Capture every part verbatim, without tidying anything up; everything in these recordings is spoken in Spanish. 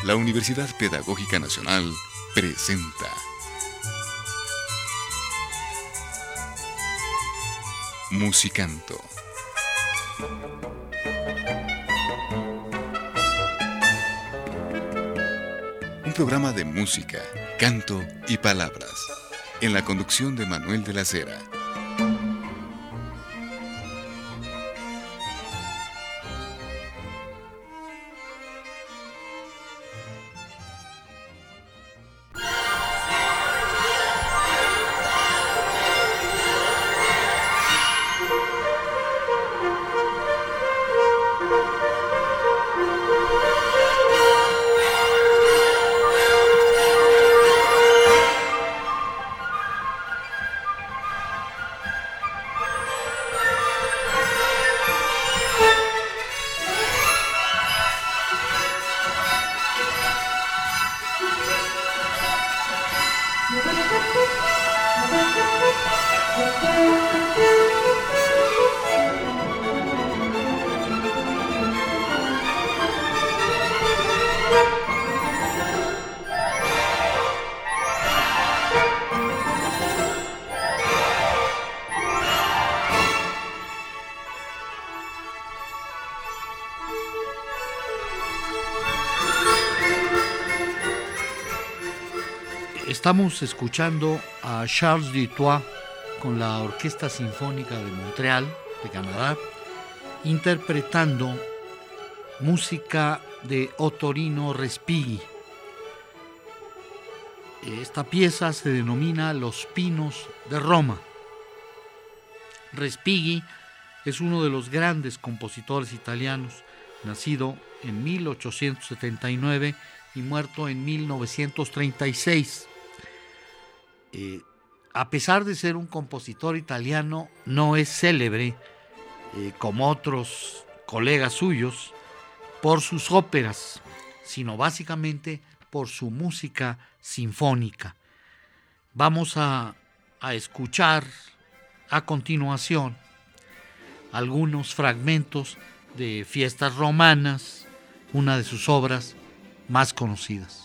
la Universidad Pedagógica Nacional presenta Musicanto. Un programa de música, canto y palabras, en la conducción de Manuel de la Cera. Estamos escuchando a Charles Dutoit con la Orquesta Sinfónica de Montreal, de Canadá, interpretando música de Ottorino Respighi. Esta pieza se denomina Los Pinos de Roma. Respighi es uno de los grandes compositores italianos, nacido en mil ochocientos setenta y nueve y muerto en mil novecientos treinta y seis. Eh, a pesar de ser un compositor italiano, no es célebre, eh, como otros colegas suyos, por sus óperas, sino básicamente por su música sinfónica. Vamos a, a escuchar a continuación algunos fragmentos de Fiestas Romanas, una de sus obras más conocidas.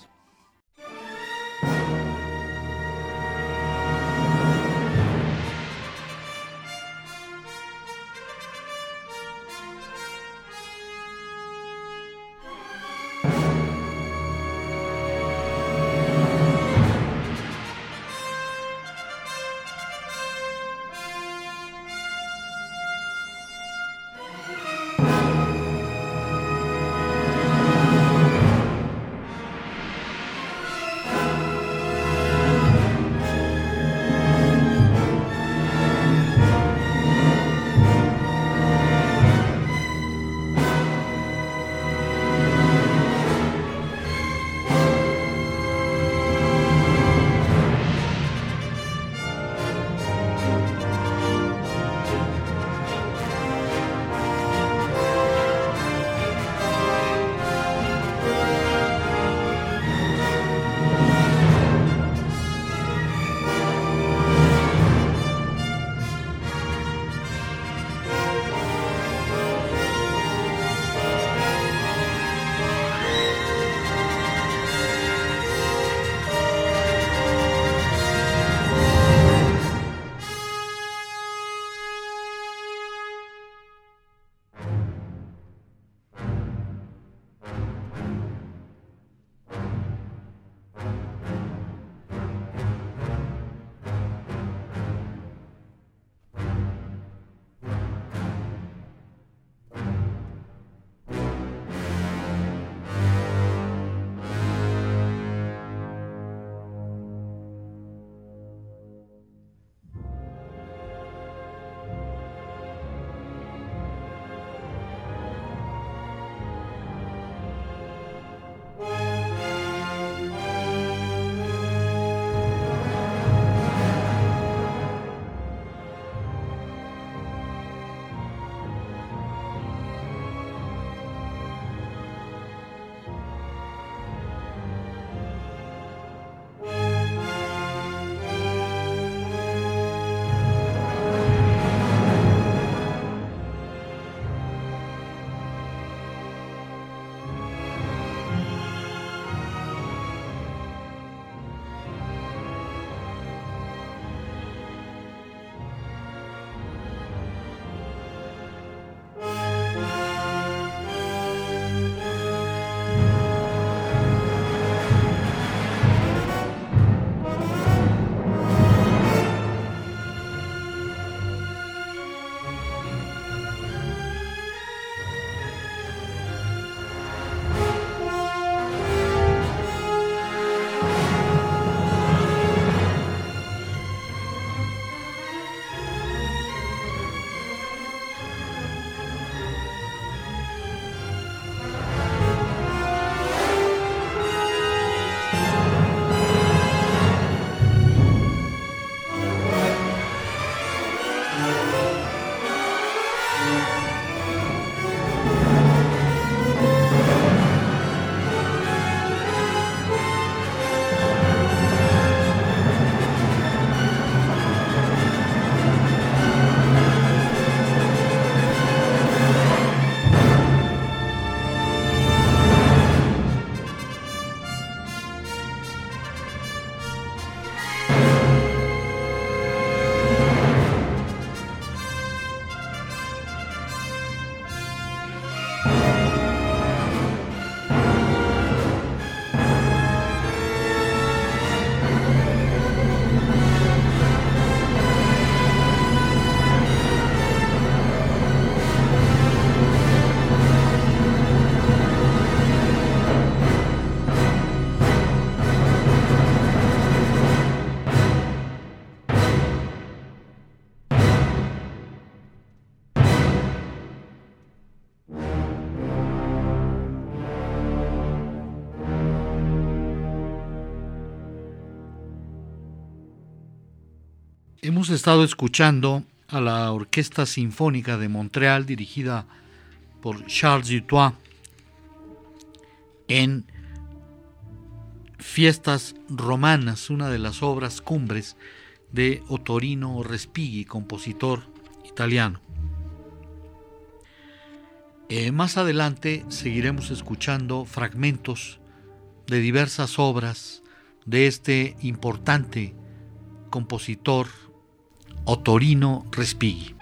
Hemos estado escuchando a la Orquesta Sinfónica de Montreal dirigida por Charles Dutoit en Fiestas Romanas, una de las obras cumbres de Ottorino Respighi, compositor italiano. Eh, más adelante seguiremos escuchando fragmentos de diversas obras de este importante compositor Ottorino Respighi.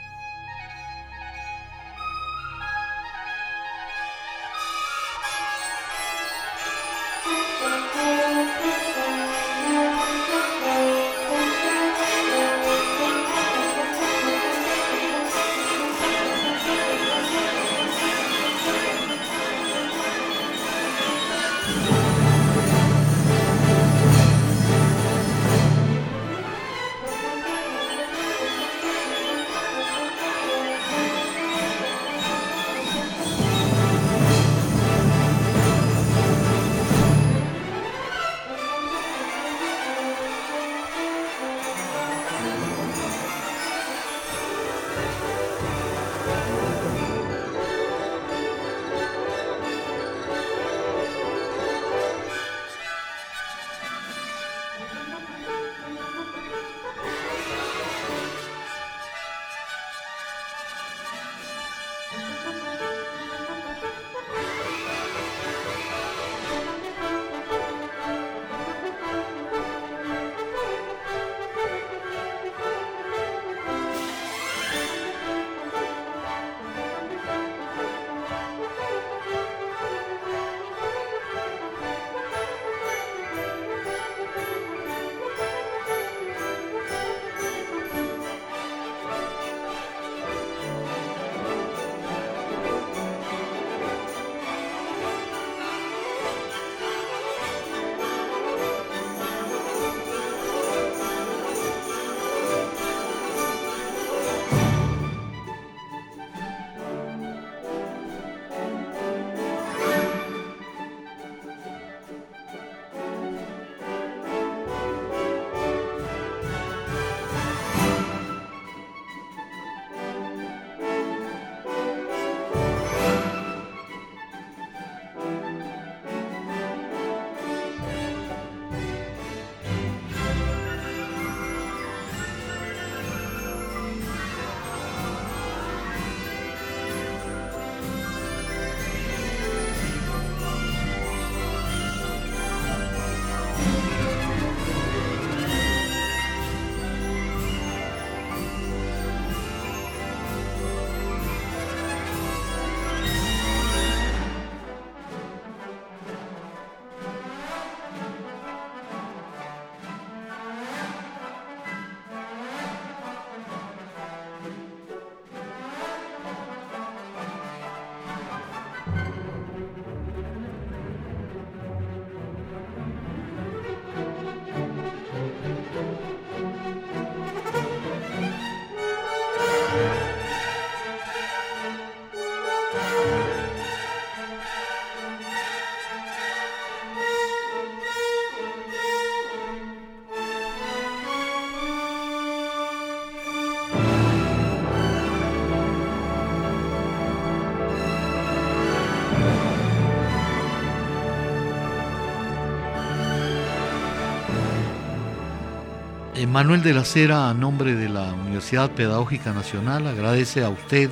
Manuel de la Cera, a nombre de la Universidad Pedagógica Nacional, agradece a usted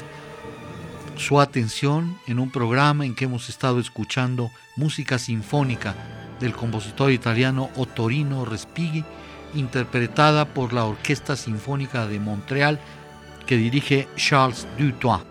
su atención en un programa en que hemos estado escuchando música sinfónica del compositor italiano Ottorino Respighi, interpretada por la Orquesta Sinfónica de Montreal que dirige Charles Dutoit.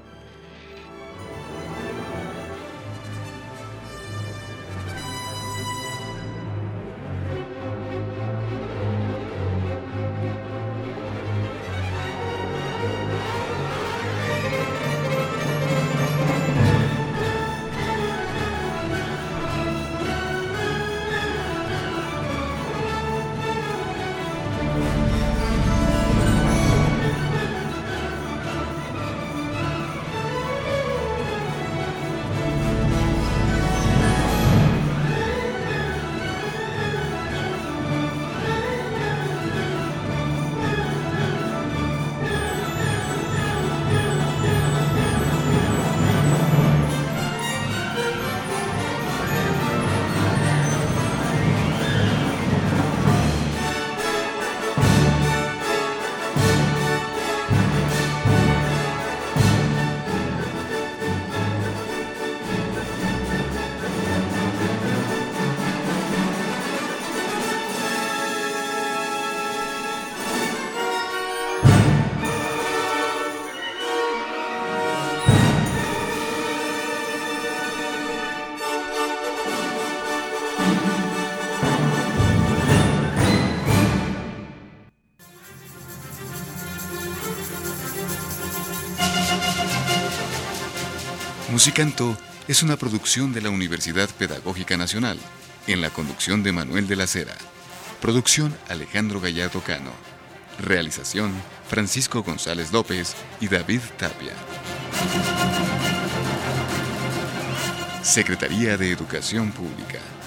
Musicanto es una producción de la Universidad Pedagógica Nacional, en la conducción de Manuel de la Cera. Producción Alejandro Gallardo Cano. Realización Francisco González López y David Tapia. Secretaría de Educación Pública.